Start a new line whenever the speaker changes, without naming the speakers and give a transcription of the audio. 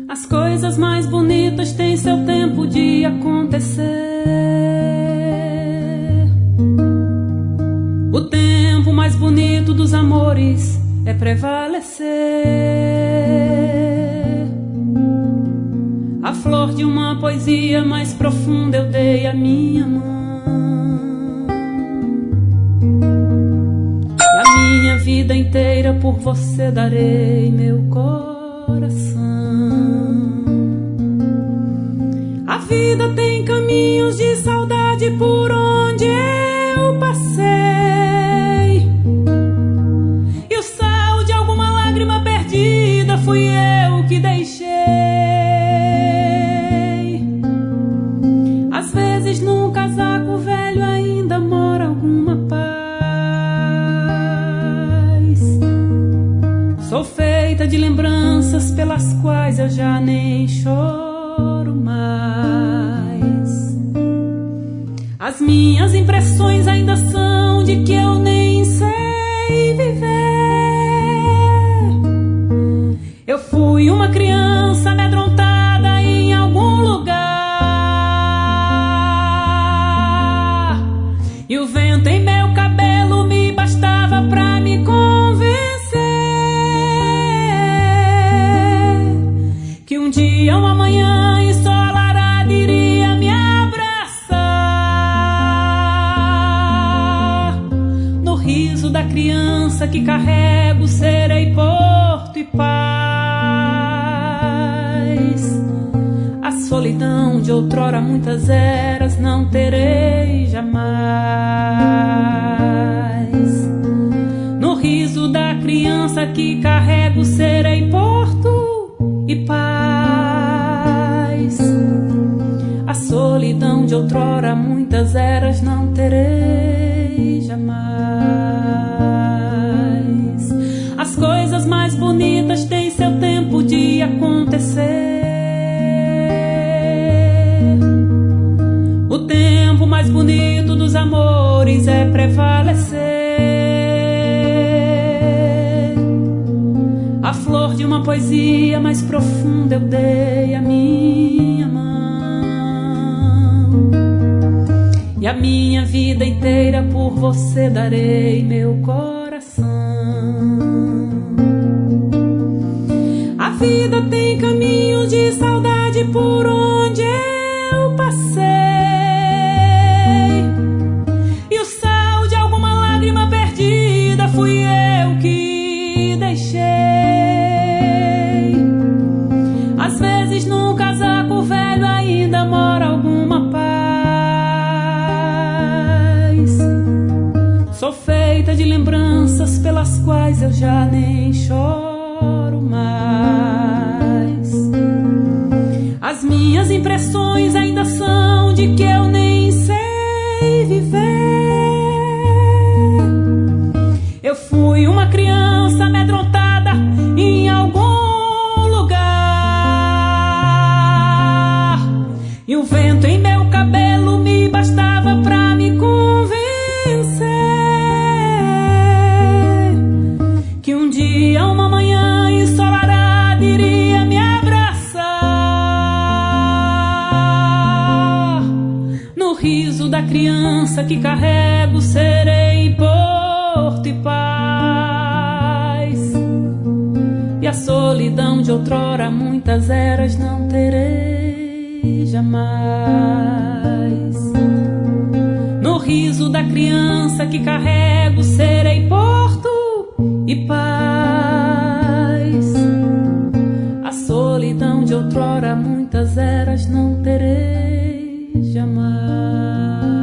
As coisas mais bonitas têm seu tempo de acontecer. O tempo mais bonito dos amores é prevalecer. A flor de uma poesia mais profunda eu dei à minha mão. E a minha vida inteira por você darei meu coração. A vida tem caminhos de saudade por onde eu passei. E o sal de alguma lágrima perdida fui eu que deixei. Às vezes num casaco velho ainda mora alguma paz. Sou feita de lembranças pelas quais eu já nem choro mais. As minhas impressões ainda são de que eu nem sei viver. Eu fui uma criança amedrontada em algum lugar, e o vento em meu cabelo me bastava pra me convencer que um dia, uma manhã ensolarada iria me abraçar. No riso da criança que carrego serei porto e paz. A solidão de outrora muitas eras não terei jamais. No riso da criança que carrego serei porto e paz. A solidão de outrora muitas eras não terei jamais. As coisas mais bonitas têm seu tempo de acontecer. O tempo mais bonito dos amores é prevalecer. A flor de uma poesia mais profunda eu dei à minha mão. E a minha vida inteira por você darei meu coração. A vida tem caminhos de saudade por onde eu passei. E o sal de alguma lágrima perdida fui eu que deixei. Às vezes num casaco velho ainda mora alguma paz. Sou feita de lembranças pelas quais eu já nem choro mais. As minhas impressões ainda são de que eu nem sei viver. Eu fui uma criança amedrontada em algum lugar, e o vento em meu cabelo me bastava pra me convencer que um dia, uma manhã ensolarada iria me abraçar. No riso da criança que carrego serei porto e paz. E a solidão de outrora muitas eras não terei jamais. No riso da criança que carrego serei porto e paz. A solidão de outrora muitas eras não terei jamais.